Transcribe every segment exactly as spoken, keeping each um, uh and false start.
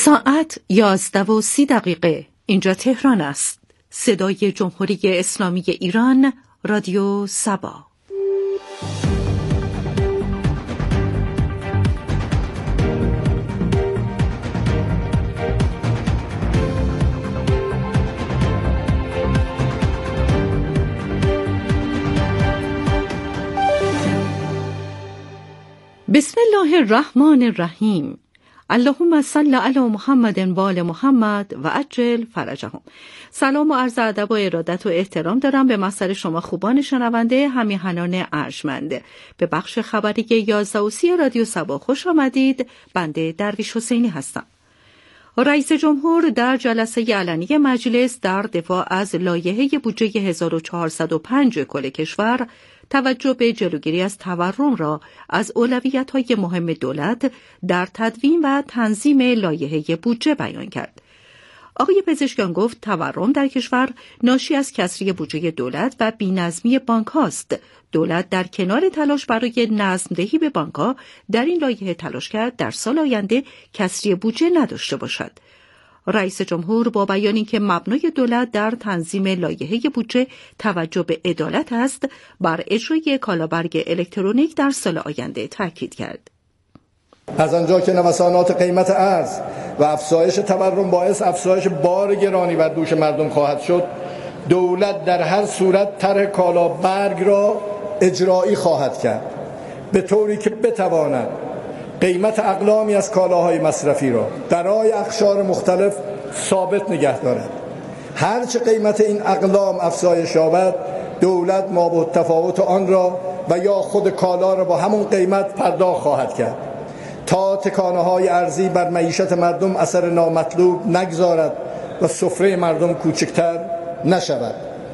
ساعت یازده و سی دقیقه. اینجا تهران است. صدای جمهوری اسلامی ایران، رادیو سبا. بسم الله الرحمن الرحیم. اللهم صل علی محمد و آل محمد و عجل فرجهم. سلام و عرض ادب و ارادت و احترام دارم به محضر شما خوبان شنونده همیهنان ارجمند. به بخش خبری یازده و سی رادیو سبا خوش آمدید. بنده درویش حسینی هستم. رئیس جمهور در جلسه علنی مجلس در دفاع از لایحه بودجه هزار و چهارصد و پنج کل کشور توجه به جلوگیری از تورم را از اولویت‌های مهم دولت در تدوین و تنظیم لایحه بودجه بیان کرد. آقای پزشکیان گفت تورم در کشور ناشی از کسری بودجه دولت و بی‌نظمی بانک‌ها است. دولت در کنار تلاش برای نظم‌دهی به بانک‌ها در این لایحه تلاش کرد در سال آینده کسری بودجه نداشته باشد. رئیس جمهور با بیان اینکه مبنای دولت در تنظیم لایحه بودجه توجه به عدالت است، بر اجرای کالابرگ الکترونیک در سال آینده تاکید کرد. از آنجا که نوسانات قیمت ارز و افزایش تورم باعث افزایش بار گرانی بر دوش مردم خواهد شد، دولت در هر صورت طرح کالابرگ را اجرایی خواهد کرد به طوری که بتواند قیمت اقلامی از کالاهای مصرفی را برای اقشار مختلف ثابت نگه دارد. هرچه قیمت این اقلام افزایش یابد، دولت مابعد تفاوت آن را و یا خود کالا را با همون قیمت پرداخت خواهد کرد تا تکانه‌های ارزی بر معیشت مردم اثر نامطلوب نگذارد و سفره مردم کوچکتر نشود.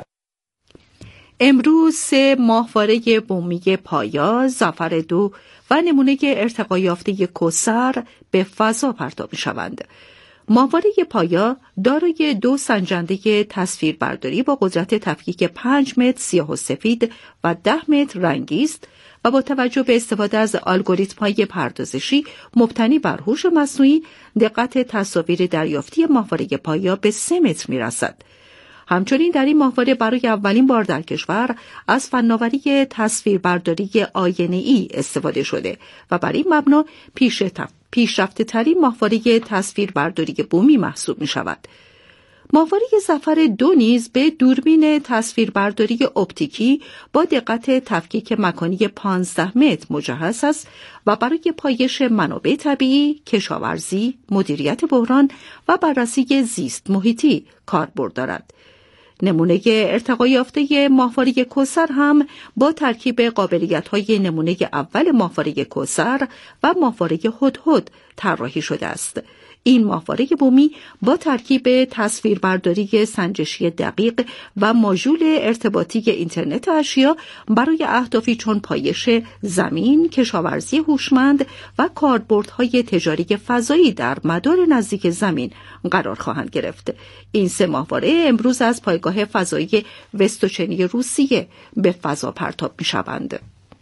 امروز سه ماهواره بومی پایا، ظفر دو و نمونه ارتقا یافته کوثر به فضا پرتاب می‌شوند. ماهواره پایا دارای دو سنجنده تصویربرداری با قدرت تفکیک پنج متر سیاه و سفید و ده متر رنگی است و با توجه به استفاده از الگوریتم‌های پردازشی مبتنی بر هوش مصنوعی، دقت تصاویر دریافتی ماهواره پایا به سه متر می‌رسد. همچنین در این ماهواره برای اولین بار در کشور از فناوری تصویربرداری آینه‌ای استفاده شده و بر این مبنا پیشرفته ترین ماهواره تصویربرداری بومی محسوب می شود. ماهواره ظفر دو نیز به دوربین تصویربرداری اپتیکی با دقت تفکیک مکانی پانزده متر مجهز است و برای پایش منابع طبیعی، کشاورزی، مدیریت بحران و بررسی زیست محیطی کاربرد دارد. نمونه ارتقا یافته ماهواره کوثر هم با ترکیب قابلیت‌های نمونه اول ماهواره کوثر و ماهواره هدهد طراحی شده است. این ماهواره بومی با ترکیب تصویربرداری سنجشی دقیق و ماژول ارتباطی اینترنت اشیا برای اهدافی چون پایش زمین، کشاورزی هوشمند و کاربردهای تجاری فضایی در مدار نزدیک زمین قرار خواهند گرفت. این سه ماهواره امروز از پایگاه فضایی وستوچنی روسیه به فضا پرتاب می‌شوند.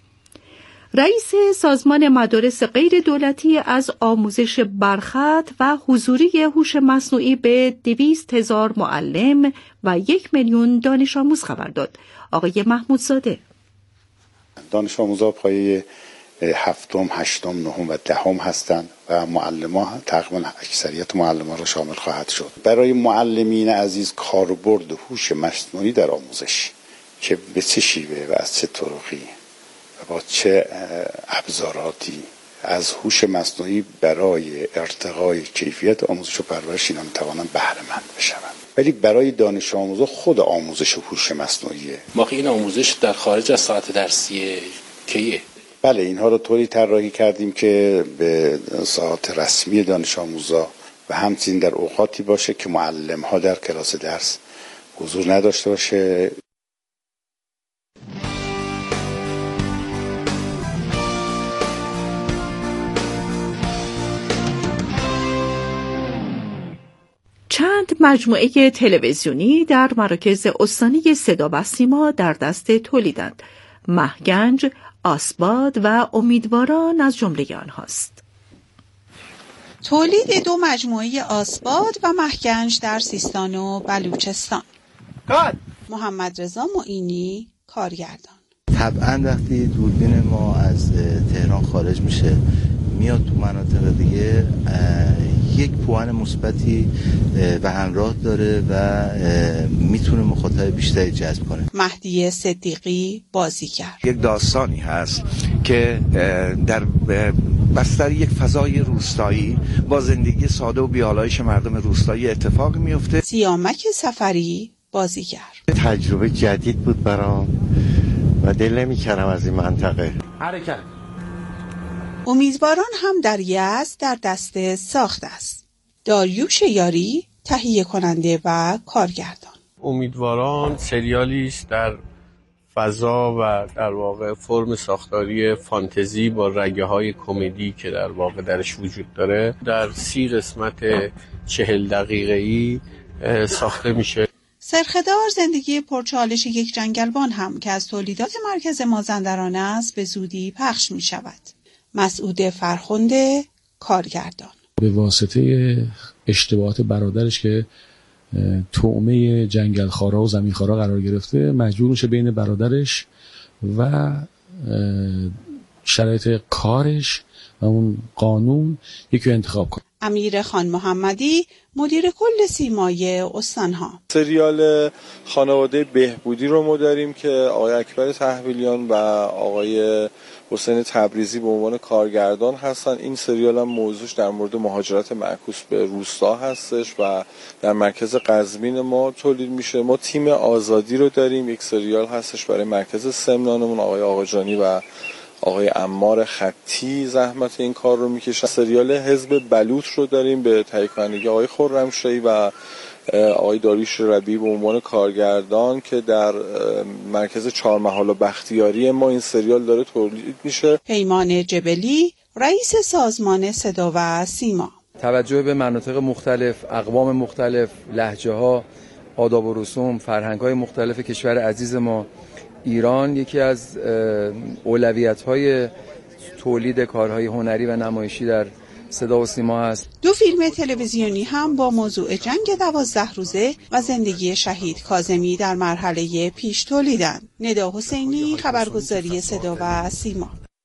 رئیس سازمان مدارس غیر دولتی از آموزش برخط و حضوری هوش مصنوعی به دویست هزار معلم و یک میلیون دانش آموز خبر داد. آقای محمودزاده: دانش آموزها پایه هفتم، هشتم، نهم و دهم هستند و معلم‌ها تقریبا اکثریت معلم‌ها را شامل خواهد شد. برای معلمین عزیز کاربرد هوش مصنوعی در آموزش که به چه شیوه و از چه طرقی با چه ابزاراتی از هوش مصنوعی برای ارتقای کیفیت آموزش و پرورش اینا میتوانند بهره مند بشوند. ولی برای دانش آموزا خود آموزش هوش مصنوعیه. ما این آموزش در خارج از ساعت درسی کیه؟ بله، اینها رو طوری طراحی کردیم که به ساعت رسمی دانش آموزا و همچنین در اوقاتی باشه که معلم ها در کلاس درس حضور نداشته باشه. چند مجموعه تلویزیونی در مراکز استانی صدا و سیما در دست تولیدند. مهگنج، آسباد و امیدواران از جمله آنهاست. تولید دو مجموعه آسباد و مهگنج در سیستان و بلوچستان. محمد رضا معینی، کارگردان. طبعا وقتی دوربین ما از تهران خارج میشه میاد تو مناطق دیگه، یک پوان مثبتی به همراه داره و میتونه مخاطب بیشتری جذب کنه. مهدی صدیقی، بازیگر. یک داستانی هست که در بستر یک فضای روستایی با زندگی ساده و بی‌آلایش مردم روستایی اتفاق میفته. سیامک صفری، بازیگر. تجربه جدید بود برام و دل نمی‌کردم از این منطقه. حرکت. امیدواران هم در یزد در دست ساخت است. داریوش یاری، تهیه کننده و کارگردان. امیدواران سریالی است در فضا و در واقع فرم ساختاری فانتزی با رگه‌های کمدی که در واقع درش وجود داره، در سی قسمت چهل دقیقه‌ای ساخته میشه. سرخدار، زندگی پرچالش یک جنگلبان هم که از تولیدات مرکز مازندران است به زودی پخش می شود. مسعود فرخنده، کارگردان. به واسطه اشتباهات برادرش که طعمه جنگلخوارا و زمینخوارا قرار گرفته، مجبور میشه بین برادرش و شرایط کارش و اون قانون یکی انتخاب کنه. امیر خان محمدی، مدیر کل سیمای استانها. سریال خانواده بهبودی رو ما داریم که آقای اکبر تحویلیان و آقای حسین تبریزی به عنوان کارگردان هستن. این سریال هم موضوعش در مورد مهاجرت معکوس به روستا هستش و در مرکز قزوین ما تولید میشه. ما تیم آزادی رو داریم، یک سریال هستش برای مرکز سمنانمون، آقای آقاجانی و آقای عمار خطی زحمت این کار رو میکشن. سریال حزب بلوط رو داریم به تهیه کنندگی آقای خرمشاهی و آقای داریوش ربیعی به عنوان کارگردان که در مرکز چهارمحال و بختیاری ما این سریال داره تولید میشه. پیمان جبلی، رئیس سازمان صدا و سیما. توجه به مناطق مختلف، اقوام مختلف، لهجه‌ها، آداب و رسوم، فرهنگ‌های مختلف کشور عزیز ما ایران یکی از اولویت‌های تولید کارهای هنری و نمایشی در صدا و سیما است. دو فیلم تلویزیونی هم با موضوع جنگ دوازده روزه و زندگی شهید کاظمی در مرحله پیش تولیدند. ندا حسینی، خبرگزاری صدا و سیما.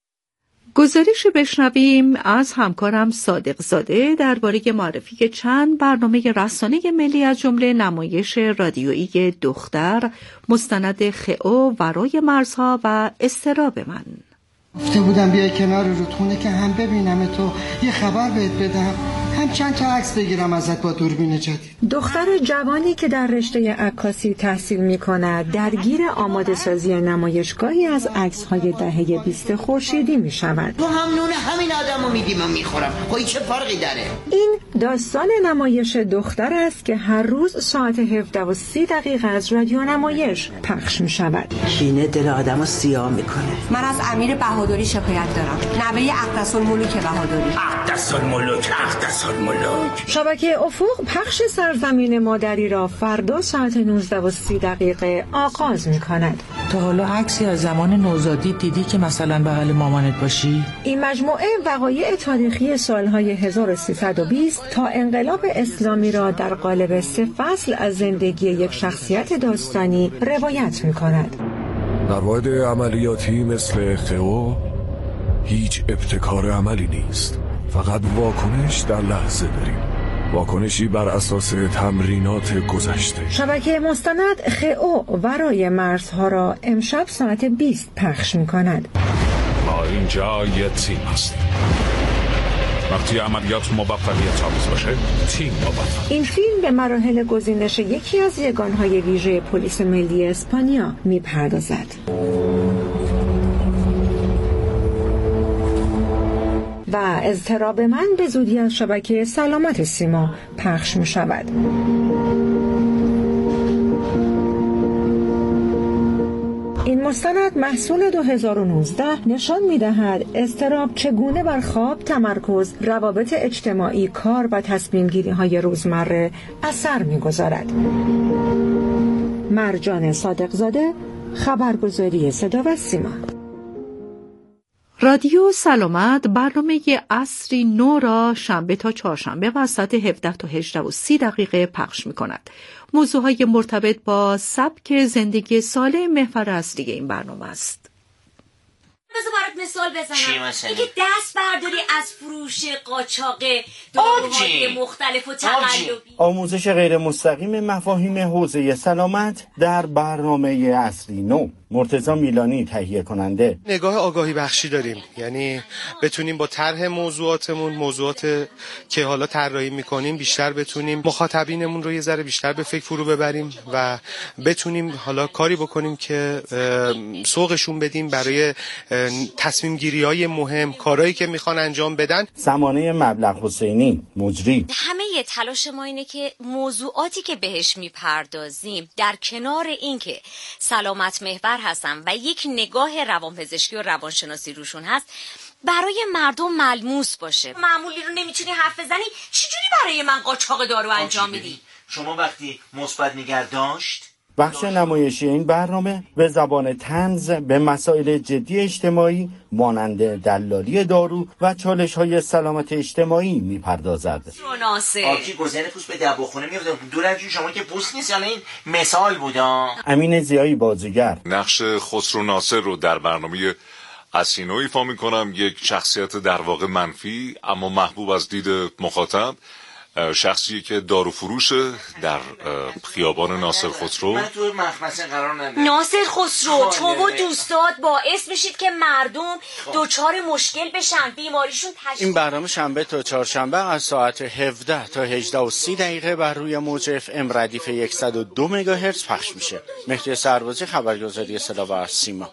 گزارش بشنویم از همکارم صادق زاده درباره معرفی چند برنامه رسانه ملی از جمله نمایش رادیویی دختر، مستند خئو، ورای مرزها و اضطراب من. گفته بودم بیای کنار رودخونه که هم ببینم تو، یه خبر بهت بدم، هم چند تا عکس بگیرم ازت با دوربین جدید. دختر جوانی که در رشته عکاسی تحصیل می‌کند درگیر آماده سازی نمایشگاهی از عکس‌های دهه بیست خورشیدی می‌شود. تو هم نون همین آدمو میدی من می‌خورم. خب چه فرقی داره؟ این داستان نمایش دختر است که هر روز ساعت هفده و سی دقیقه از رادیو نمایش پخش می‌شود. کینه دل آدمو سیاه می‌کنه. من از امیر بهادری شکایت دارم. نوه اقدس‌الملوک بهادری. اقدس‌الملوک اقدس شبکه افق پخش سرزمین مادری را فردا ساعت نوزده و سی دقیقه آغاز می کند. تا حالا عکسی از زمان نوزادی دیدی که مثلا بغل مامانت باشی؟ این مجموعه وقایع تاریخی سالهای هزار و سیصد و بیست تا انقلاب اسلامی را در قالب سه فصل از زندگی یک شخصیت داستانی روایت می کند. در مورد عملیاتی مثل خئو هیچ ابتکار عملی نیست، فقط واکنش در لحظه داریم، واکنشی بر اساس تمرینات گذشته. شبکه مستند خئو ورای مرزها را امشب ساعت بیست پخش می کند. ما اینجا یه تیم هستیم، وقتی عملیات موفقیت آمیز باشه تیم موفق. این فیلم به مراحل گزینش یکی از یگانهای ویژه پلیس ملی اسپانیا می پردازد. و اضطراب من به زودی از شبکه سلامت سیما پخش می شود. این مستند محصول دو هزار و نوزده نشان می دهد اضطراب چگونه بر خواب، تمرکز، روابط اجتماعی، کار و تصمیم گیری های روزمره اثر می گذارد. مرجان صادق زاده، خبرگزاری صدا و سیما. رادیو سلامت برنامه عصری نو را شنبه تا چهارشنبه و ساعت هفده تا هجده و سی دقیقه پخش می کند. موضوعهای مرتبط با سبک زندگی سالم محور اصلی این برنامه است. بذار برات مثال بزنم. اگه دست برداری از فروش قاچاق داروهای مختلف و تقلبی، آموزش غیر مستقیم مفاهیم حوزه سلامت در برنامه اصلی نو، مرتضی میلانی تهیه کننده. نگاه آگاهی بخشی داریم، یعنی بتونیم با طرح موضوعاتمون، موضوعات که حالا طراحی میکنیم، بیشتر بتونیم مخاطبینمون رو یه ذره بیشتر به فکر فرو ببریم و بتونیم حالا کاری بکنیم که سوقشون بدیم برای تصمیم گیری های مهم، کارهایی که میخوان انجام بدن. سمانه مبلغ حسینی، مجری. همه تلاش ما اینه که موضوعاتی که بهش میپردازیم در کنار اینکه سلامت محور هستن و یک نگاه روانپزشکی و روانشناسی روشون هست، برای مردم ملموس باشه. معمولی رو نمیتونی حرف بزنی، چجوری برای من قاچاق دارو انجام میدی؟ شما وقتی مثبت نگه داشت، بخش نمایشی این برنامه به زبان طنز به مسائل جدی اجتماعی مانند دلالی دارو و چالش‌های سلامت اجتماعی می‌پردازد. آبجی گزینه پوست به دباخونه می‌افته. دور از جون شما که پوست نیست، یعنی این مثال بودا. امین ضیایی بازیگر نقش خسرو ناصر رو در برنامه اصلی نو ایفا می‌کنم. یک شخصیت در واقع منفی اما محبوب از دید مخاطب، شخصی که دارو فروشه در خیابان ناصر خسرو. من تو مخمسه قرار ندارم. ناصر خسرو، تو و دوستات باعث بشید که مردم دوچار مشکل بشن، بیماریشون تشخیص. این برنامه شنبه تا چهارشنبه از ساعت هفده تا هجده و سی دقیقه بر روی موج اف ام ردیف صد و دو مگاهرتز پخش میشه. مهدی سربازی، خبرگزاری صدا و سیما.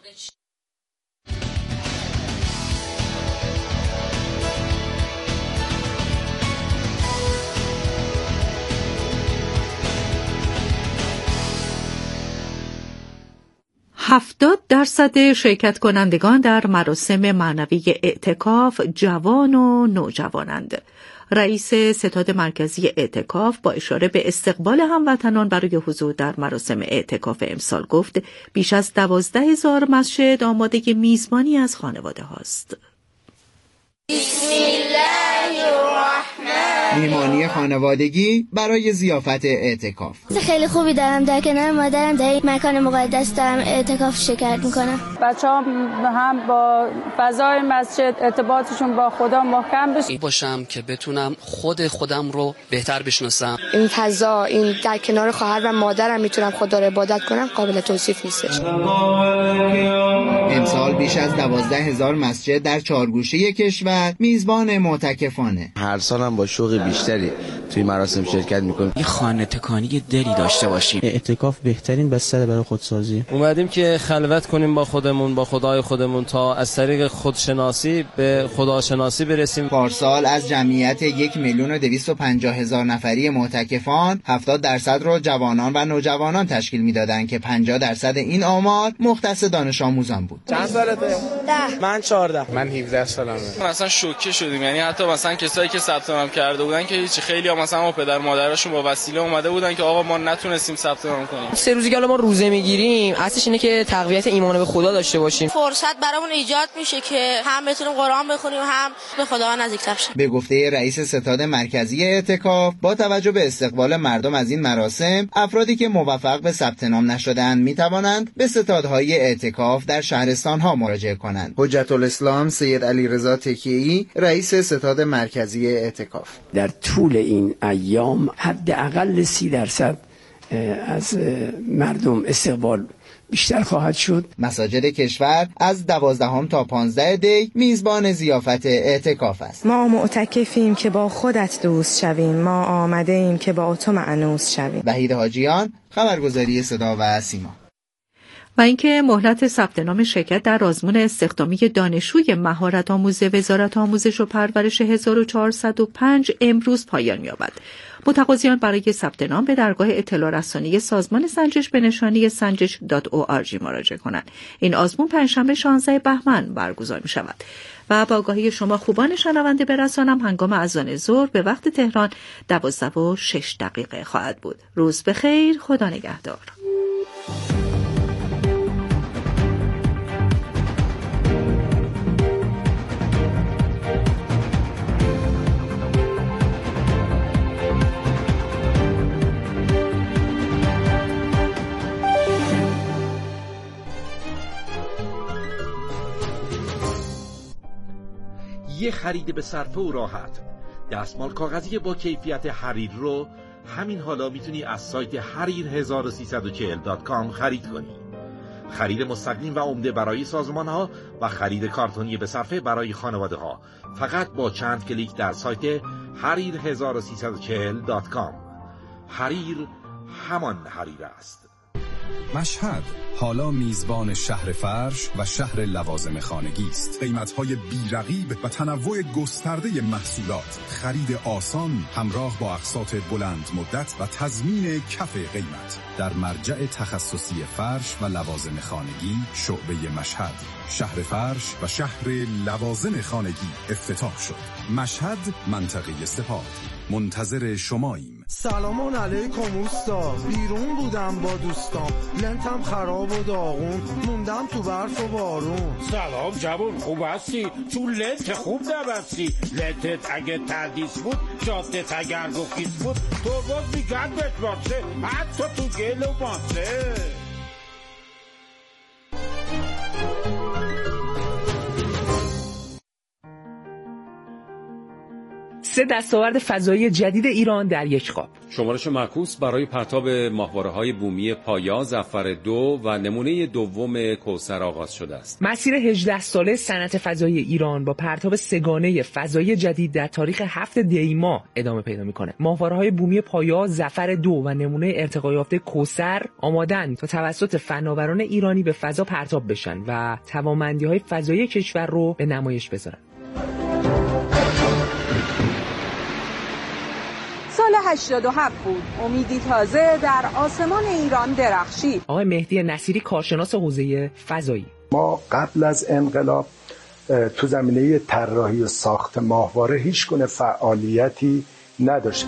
هفتاد درصد شرکت کنندگان در مراسم معنوی اعتکاف جوان و نوجوانند. رئیس ستاد مرکزی اعتکاف با اشاره به استقبال هموطنان برای حضور در مراسم اعتکاف امسال گفت بیش از دوازده هزار مسجد آماده میزبانی از خانواده هاست. بسم الله الرحمن. میهمانی خانوادگی برای ضیافت اعتکاف. خیلی خوبی دارم، در کنار مادرم در یک مکان مقدس دارم اعتکاف شرکت میکنم. بچه‌ها هم با فضای مسجد ارتباطشون با خدا محکم بشه. باشم که بتونم خود خودم رو بهتر بشناسم. این فضا، این در کنار خواهر و مادرم میتونم خدا رو عبادت کنم، قابل توصیف نیستش. امسال بیش از دوازده هزار مسجد در چهار گوشه کشور میزبان معتکفانه. هر سالم با شوق بیشتری توی مراسم شرکت میکنیم. یه خانه تکانی دلی داشته باشیم. اعتکاف بهترین بستر برای خودسازی. اومدیم که خلوت کنیم با خودمون، با خدای خودمون، تا از طریق خودشناسی به خداشناسی برسیم. پارسال از جمعیت یک میلیون و دویست و پنجاه هزار نفری معتکفان هفتاد درصد رو جوانان و نوجوانان تشکیل میدادند که پنجاه درصد این آمار مختص دانش آموزان بود. چند سالته؟ ده. من چهارده. من هفده سالمه. مثلا شوکه شدیم، یعنی حتی مثلا کسایی که ثبت نام کرده بودن که هیچ، خیلی ها مثلا پدر مادرشون با وسیله اومده بودن که آقا ما نتونستیم ثبت نام کنیم. سه روزی که ما روزه میگیریم اصلش اینه که تقویت ایمان به خدا داشته باشیم. فرصت برامون ایجاد میشه که هم بتونیم قرآن بخونیم هم به خدا نزدیک‌تر شیم. به گفته رئیس ستاد مرکزی اعتکاف، با توجه به استقبال مردم از این مراسم، افرادی که موفق به ثبت نام نشده‌اند میتوانند به ستادهای اعتکاف در شهرستان‌ها مراجعه کنند. حجت الاسلام سید علیرضا تکیه‌ای، رئیس ستاد مرکزی اعتکاف: در طول این ایام حداقل سی درصد از مردم استقبال بیشتر خواهد شد. مساجد کشور از دوازدهم تا پانزده دی میزبان ضیافت اعتکاف است. ما معتکفیم که با خودت دوست شویم، ما آمده ایم که با تو مأنوس شویم. وحید حاجیان، خبرگزاری صدا و سیما. و اینکه مهلت ثبت نام شرکت در آزمون استخدامی دانشجوی مهارت آموز وزارت آموزش و پرورش هزار و چهارصد و پنج امروز پایان می‌یابد. متقاضیان برای ثبت نام به درگاه اطلاع رسانی سازمان سنجش به نشانی سنجش دات او آر جی مراجعه کنند. این آزمون پنجشنبه شانزده بهمن برگزار می‌شود. و با آگاهی شما خوبان شنونده برسانم هنگام اذان ظهر به وقت تهران دوازده و شش دقیقه خواهد بود. روز بخیر، خدا نگهدار. زندگی خرید به صرفه و راحت. دستمال کاغذی با کیفیت حریر رو همین حالا میتونی از سایت حریر هزار و سیصد و چهل دات کام خرید کنی. خرید مستقیم و عمده برای سازمان ها و خرید کارتونی به صرفه برای خانواده ها فقط با چند کلیک در سایت حریر هزار و سیصد و چهل دات کام. حریر همان حریر است. مشهد حالا میزبان شهر فرش و شهر لوازم خانگی است. قیمت‌های بی‌رقیب و تنوع گسترده محصولات، خرید آسان همراه با اقساط بلند مدت و تضمین کف قیمت در مرجع تخصصی فرش و لوازم خانگی شعبه مشهد. شهر فرش و شهر لوازم خانگی افتتاح شد. مشهد، منطقه سپاه. منتظر شماییم. سلام علیکم اوستا، بیرون بودم با دوستام، لنتم خراب و داغون، موندم تو برف و بارون. سلام جوون، خوب هستی؟ تو لنت خوب نبستی. لنتت اگه تردیس بود، جادت اگر گفیز بود، تو باز میگن بهت باشه، حتی تو گل و ماسه. سه دستاورد فضایی جدید ایران در یک خواب. شمارش معکوس برای پرتاب ماهواره‌های بومی پایا، ظفر دو و نمونه دوم کوثر آغاز شده است. مسیر هجده ساله صنعت فضایی ایران با پرتاب سه‌گانه فضایی جدید در تاریخ هفت دی ماه ادامه پیدا می‌کنه. ماهواره‌های بومی پایا، ظفر دو و نمونه ارتقا یافته کوثر آماده‌اند تا توسط فناوران ایرانی به فضا پرتاب بشن و توانمندی‌های فضایی کشور رو به نمایش بذارن. سال هشتاد و هفت بود. امیدی تازه در آسمان ایران درخشید. آقای مهدی نصیری، کارشناس حوزه فضایی: ما قبل از انقلاب تو زمینه طراحی و ساخت ماهواره هیچ گونه فعالیتی نداشتیم.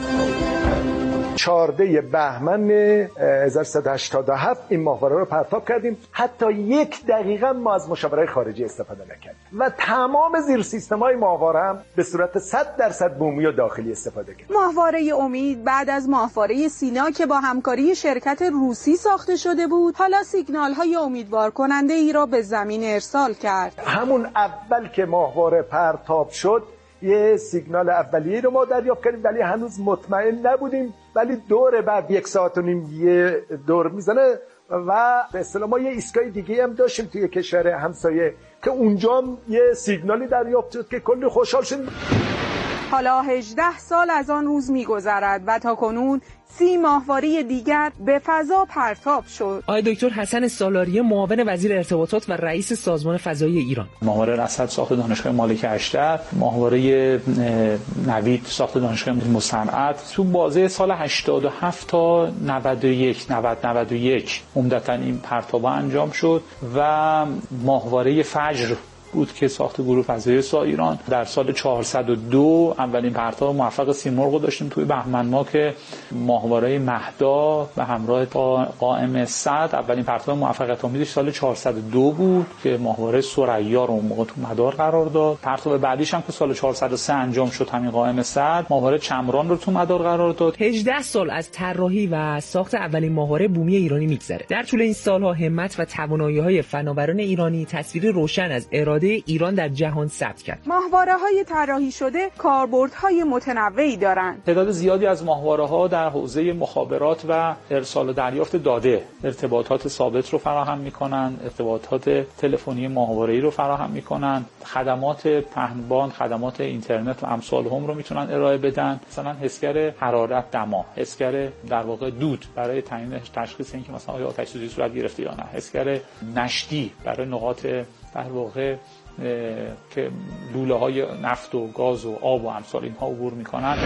چهاردهم بهمن هزار و سیصد و هشتاد و هفت این ماهواره رو پرتاب کردیم. حتی یک دقیقه ما از مشاوره خارجی استفاده نکردیم و تمام زیر سیستم‌های ماهواره هم به صورت صد درصد بومی و داخلی استفاده کردیم. ماهواره امید بعد از ماهواره سینا که با همکاری شرکت روسی ساخته شده بود، حالا سیگنال‌های امیدوار کننده ای را به زمین ارسال کرد. همون اول که ماهواره پرتاب شد یه سیگنال اولیه رو ما دریافت کردیم، ولی هنوز مطمئن نبودیم. ولی دور بعد یک ساعت و نیم یه دور میزنه و به اصطلاح ما یه ایستگاه دیگه هم داشتیم توی کشور همسایه که اونجا هم یه سیگنالی دریافت شد که کلی خوشحال شدیم. حالا هجده سال از آن روز می‌گذرد و تا کنون سی ماهواره دیگر به فضا پرتاب شد. آقای دکتر حسن سالاری، معاون وزیر ارتباطات و رئیس سازمان فضایی ایران: ماهواره رصد ساخت دانشگاه مالک اشتر، ماهواره نوید ساخت دانشگاه مصنعت، تو بازه سال هشتاد و هفت تا نود و یک نود نود و یک عمدتاً این پرتاب‌ها انجام شد و ماهواره فجر بود که ساخت گروه فضایی سا ایران. در سال چهارصد و دو اولین پرتاب موفق سیمرغ رو داشتیم توی بهمن ماه که ماهواره مهدا به همراه قائم صد اولین پرتاب موفقیت آمیزش سال چهارصد و دو بود که ماهواره ثریا رو اون موقع تو مدار قرار داد. پرتاب بعدیش هم که سال چهارصد و سه انجام شد، همین قائم صد، ماهواره چمران رو تو مدار قرار داد. هجده سال از طراحی و ساخت اولین ماهواره بومی ایرانی میگذره. در طول این سالها همت و توانایی‌های فناوران ایرانی تصویری روشن از اراده ایران در جهان ثبت کرد. ماهواره‌های طراحی شده کاربردهای متنوعی دارند. تعداد زیادی از ماهواره‌ها در حوزه مخابرات و ارسال و دریافت داده ارتباطات ثابت رو فراهم می‌کنند، ارتباطات تلفنی ماهواره‌ای رو فراهم می‌کنند، خدمات پهنبان، خدمات اینترنت و امثال هم رو میتونن ارائه بدن. مثلا حسگر حرارت، دما، حسگر در واقع دود برای تعیین تشخیص اینکه مثلا آیا آتش سوزی صورت گرفته یا نه، حسگر نشتی برای نقاط در واقع که لوله های نفت و گاز و آب و امثال اینها عبور میکنن.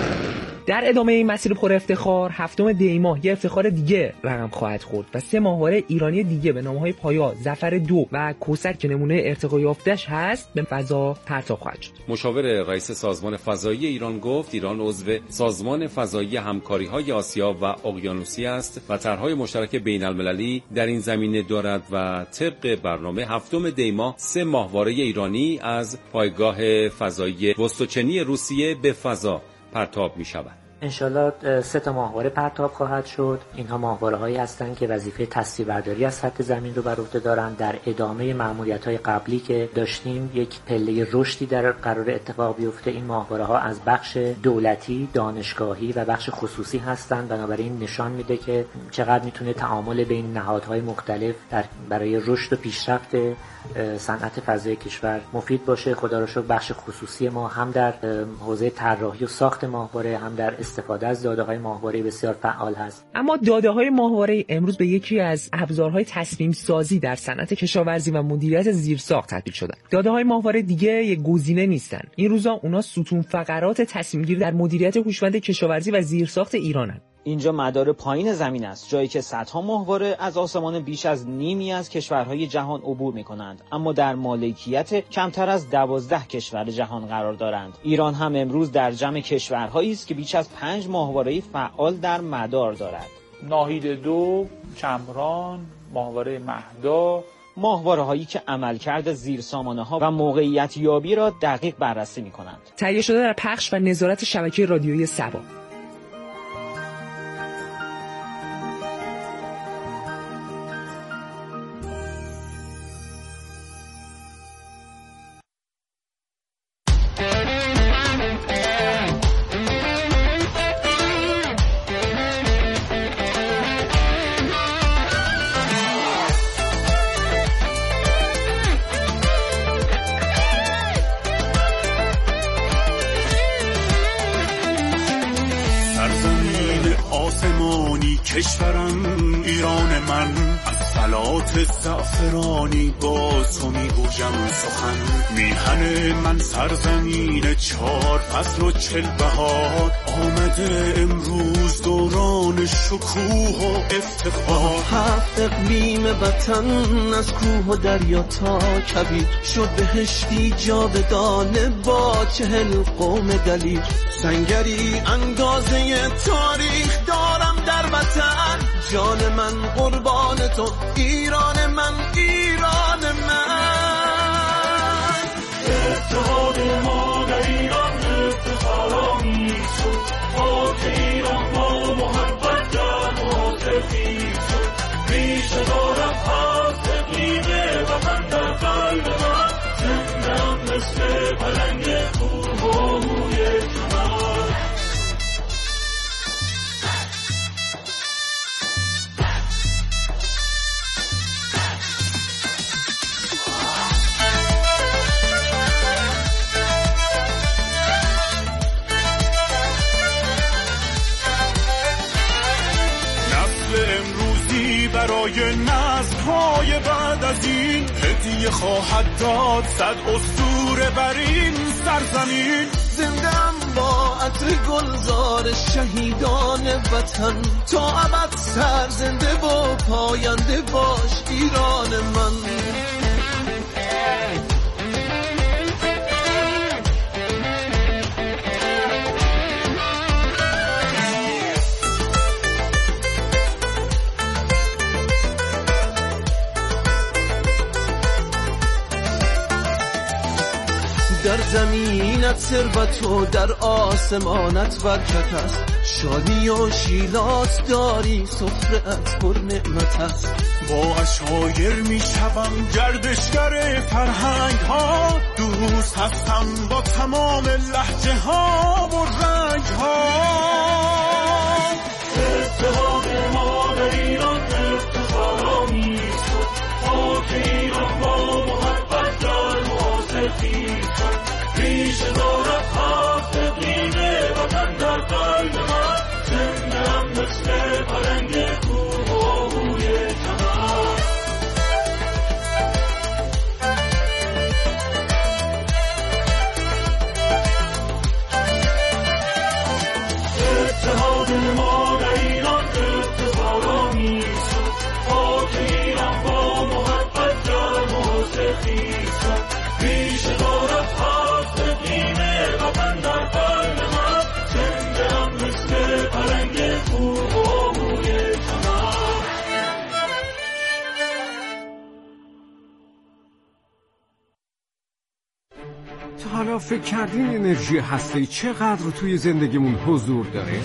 در ادامه این مسیر پر افتخار، هفتم دی ماه یه افتخار دیگه رقم خواهد خورد و سه ماهواره ایرانی دیگه به نام‌های پایا، ظفر دو و کوثر که نمونه ارتقا یافته‌اش هست به فضا پرتاب خواهد شد. مشاور رئیس سازمان فضایی ایران گفت ایران عضو سازمان فضایی همکاری‌های آسیا و اقیانوسی است و طرح‌های مشترک بین‌المللی در این زمینه دارد و طبق برنامه هفتم دی ماه سه ماهواره ایرانی از پایگاه فضایی وستوچنی روسیه به فضا پرتاب می‌شود. انشالله سه تا ماهواره پرتاب خواهد شد. اینها ماهواره هایی هستند که وظیفه تصویربرداری از سطح زمین رو بر عهده دارند. در ادامه مأموریت های قبلی که داشتیم یک پله رشدی در قرار اتفاق بیفته. این ماهواره ها از بخش دولتی، دانشگاهی و بخش خصوصی هستند، بنابراین نشان میده که چقدر میتونه تعامل بین نهادهای مختلف در برای رشد و پیشرفت صنعت فضای کشور مفید باشه. خدا رو شکر بخش خصوصی ما هم در حوزه طراحی و ساخت ماهواره هم در استفاده از داده‌های ماهواره بسیار فعال هست. اما داده‌های ماهواره امروز به یکی از ابزارهای تصمیم سازی در صنعت کشاورزی و مدیریت زیرساخت تبدیل شدن. داده‌های ماهواره دیگه یک گزینه نیستن. این روزا اونا ستون فقرات تصمیم گیری در مدیریت هوشمند کشاورزی و زیرساخت ایرانن. اینجا مدار پایین زمین است، جایی که صدها ماهواره از آسمان بیش از نیمی از کشورهای جهان عبور می‌کنند، اما در مالکیت کمتر از دوازده کشور جهان قرار دارند. ایران هم امروز در جمع کشورهایی است که بیش از پنج ماهواره فعال در مدار دارد. ناهید دو، چمران، ماهواره مهدا، ماهواره هایی که عملکرد زیرسامانه ها و موقعیت یابی را دقیق بررسی می‌کنند. تهیه شده در پخش و نظارت شبکه رادیویی سبا. کشورم ایران من، از صلات زعفرانی با تو میگویم سخن. میهن من سرزمین چار فصل و چل بهار، آمده امروز دوران شکوه و افتخار. هفت اقلیم وطن از کوه و دریا تا کویر، شد بهشتی جاودانه با چهل قوم دلیر. سنگری اندازه تاریخ دارم در وطن، جان من قربان تو ایران من، ایران من. اتحاد ما در ایران افتخارامی شد، خاک ایران با محبت در موافقی شد. ریشه دارم هفت اقلیم وطن در قلب من، زندم مثل پلنگ کوه و موی کمر. برای نسل‌های بعد از این هدیه خواهد داد صد اسطوره بر این سرزمین. زندم با عطر گلزار شهیدان وطن، تا ابد سرزنده و پاینده باش ایران من. در زمینت ثروت و در آسمانت برکت است، شادی و شیلات داری سفره‌ات پر نعمت است. با اشایر می شوم گردشگر فرهنگ ها، دوست هستم با تمام لهجه ها و رنگ ها. اتحاد ما در ایران افتخارامی شد، خاک ایران با محبت در موافقی شد. ریشه دارد هفت اقلیم وطن در قلب من، زندم مثل پلنگ کوه و موی کمر. اتحاد ما در ایران افتخارامی شد، خاک ایران با محبت در موافقی شد. ریشه دارد هفت اقلیم وطن در قلب من، زندم مثل پلنگ کوه و موی کمر. تا حالا فکر کردین انرژی هسته‌ای چقدر توی زندگیمون حضور داره؟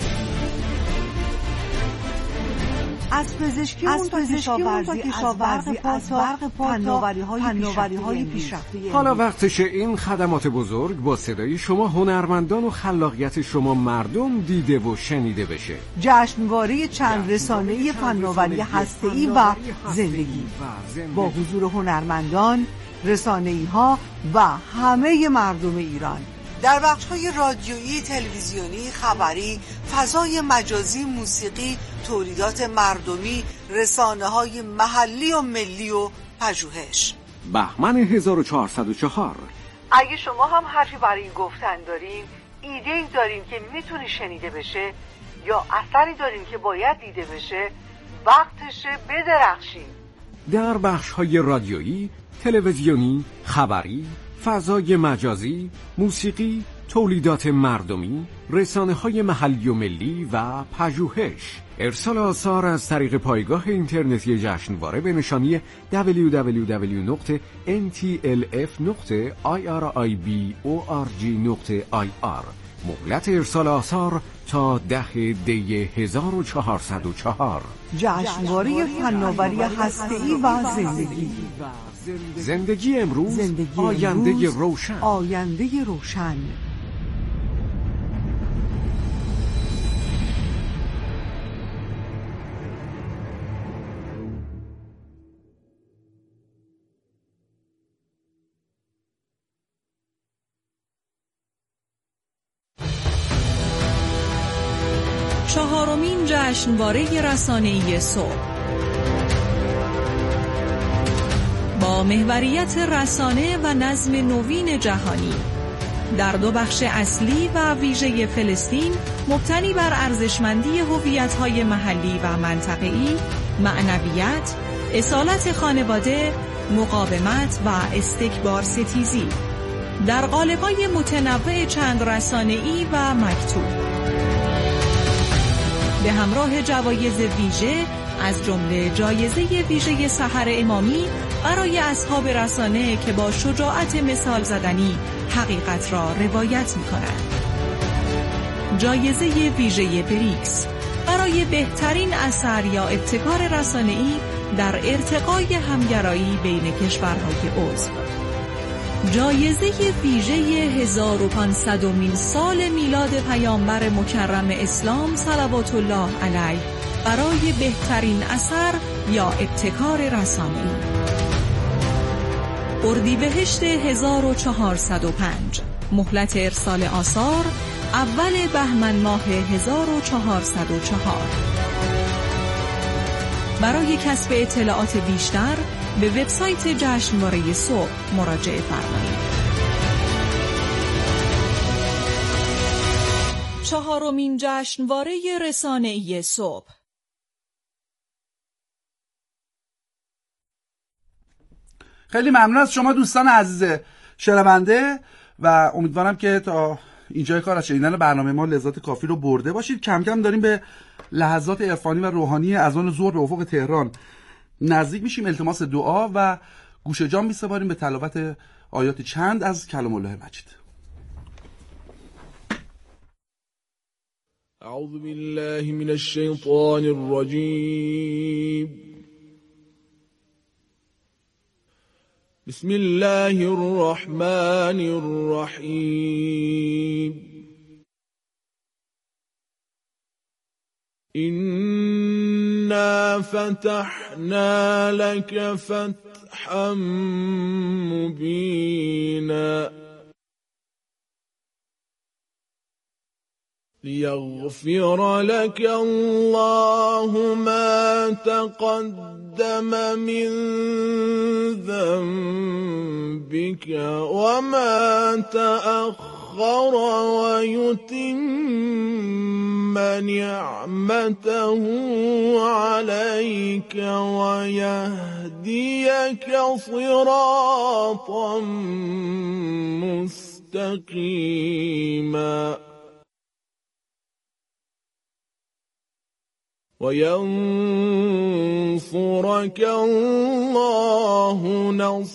از پزشکی اون تا کشاورزی، از برق پا تا فناوری‌های پیشرفته. حالا وقتشه این خدمات بزرگ با صدای شما هنرمندان و خلاقیت شما مردم دیده و شنیده بشه. جشنواره چند رسانه‌ای فناوری هسته‌ای و زندگی با حضور هنرمندان، رسانه‌ای‌ها و همه مردم ایران در بخش‌های رادیویی، تلویزیونی، خبری، فضای مجازی، موسیقی، تولیدات مردمی، رسانه‌های محلی و ملی و پژوهش. بهمن هزار و چهارصد و چهار. اگه شما هم حرفی برای گفتن دارین، ایده‌ای دارین که میتونه شنیده بشه یا اثری دارین که باید دیده بشه، وقتشه بدرخشین. در بخش‌های رادیویی، تلویزیونی، خبری، فضای مجازی، موسیقی، تولیدات مردمی، رسانه‌های محلی و ملی و پژوهش. ارسال آثار از طریق پایگاه اینترنتی جشنواره به نشانی دبلیو دبلیو دبلیو دات ان تی ال اف دات آی آر آی بی او آر جی دات آی آر. مهلت ارسال آثار تا ده دی هزار و چهارصد و چهار. جشنواره فناوری هسته‌ای و زندگی. زندگی امروز، زندگی آینده امروز، روشن. آینده روشن. چهارمین جشنواره رسانه‌ای صبح با محوریت رسانه و نظم نوین جهانی در دو بخش اصلی و ویژه فلسطین مبتنی بر ارزشمندی هویت‌های محلی و منطقه‌ای، معنویت، اصالت خانواده، مقاومت و استکبار ستیزی در قالب‌های متنوع چند رسانه‌ای و مکتوب به همراه جوایز ویژه از جمله جایزه ویژه سحر امامی برای اصحاب رسانه که با شجاعت مثال زدنی حقیقت را روایت می‌کنند. جایزه ویژه بریکس برای بهترین اثر یا ابتکار رسانه‌ای در ارتقای همگرایی بین کشورهای عضو. جایزه ویژه هزار و پانصدمین سال میلاد پیامبر مکرم اسلام صلوات الله علیه برای بهترین اثر یا ابتکار رسانه‌ای. اردیبهشت هزار و چهارصد و پنج. مهلت ارسال آثار اول بهمن ماه هزار و چهارصد و چهار. برای کسب اطلاعات بیشتر به وبسایت جشنواره صبح مراجعه فرمایید. چهارمین جشنواره رسانه‌ای صبح. خیلی ممنون از شما دوستان عزیز شنونده و امیدوارم که تا اینجای کار از شنیدن برنامه ما لذت کافی رو برده باشید. کم کم داریم به لحظات عرفانی و روحانی اذان ظهر به افق تهران نزدیک میشیم. التماس دعا و گوش جان می‌سپاریم به تلاوت آیات چند از کلام الله مجید. اعوذ بالله من الشیطان الرجیم. بسم الله الرحمن الرحیم. إنا فتحنا لك فتحا مبينا ليغفر لك الله ما تقدم من ذنبك وما تأخر ويتم نعمته عليك ويهديك صراطا مستقيما وينصرك الله نصرا